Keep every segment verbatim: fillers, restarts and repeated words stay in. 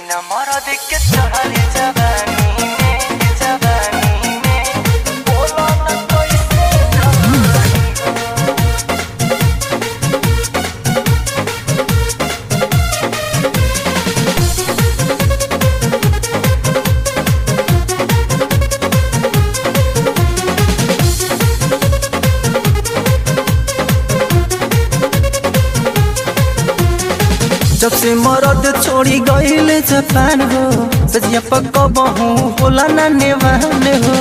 बिना मरद के चढ़ली जवानी में जवानी में बोलो न कैसे जब से मरद छोड़ी गईल जापान हो सजिया पक्का बहु होला ना नेवान हो।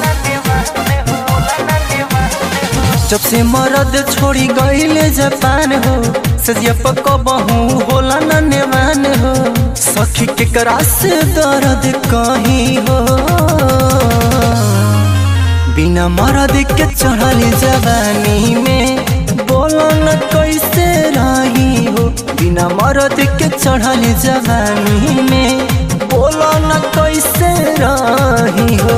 जब से मरद छोड़ी गईल जापान हो सजिया पक्का बहु होला ना नेवान हो। सखी के करा से दर्द कहीं हो बिना मरद के चढ़ली जवानी में बोलो न कैसे रही हो। बिना मरद के चढ़ली जवानी में बोलो न कैसे रही हो।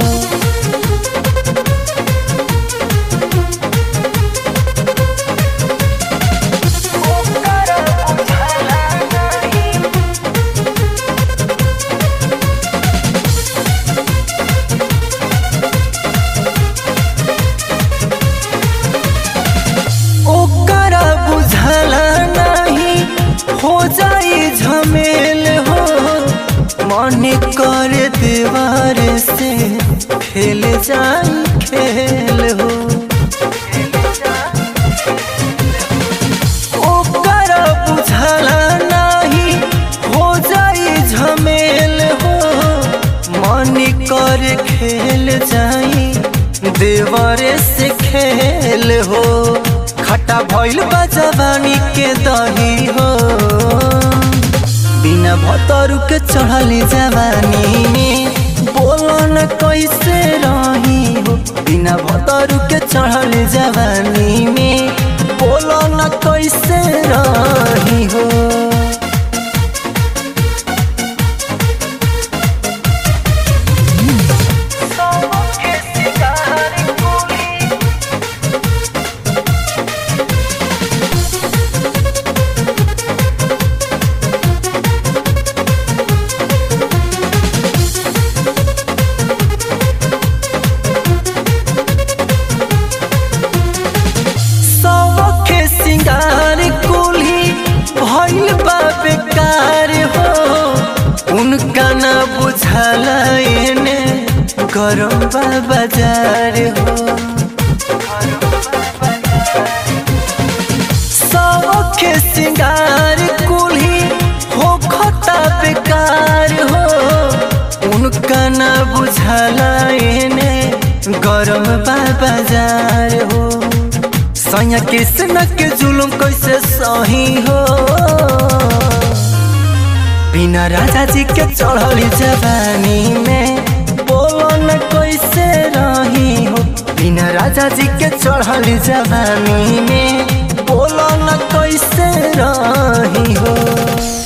हो जाई झमेल हो मन कर दीवार से खेल जाई खेल हो। ओकर बुझला नहीं हो जाई झमेल हो मन कर खेल जाई दीवार से खेल हो। खट्टा भइल बा जवानी के दही हो बिना भतरू के चढ़ली जवानी में बोलो न कैसे रही हो। बिना भतरू के चढ़ली जवानी में बोलो न कैसे रही हो। बेकार हो उनका न बुझला एने गरम बाजार हो। शौक सिंगार कुल्ही हो खता बेकार हो उनका न बुझला एने गरम बाजार हो। सैया कृष्ण के जुलुम कैसे सही हो बिना राजा जी के चढ़ली जवानी में बोलो न कैसे रही हो। बिना राजा जी के चढ़ली जवानी में बोलो न कैसे रही हो।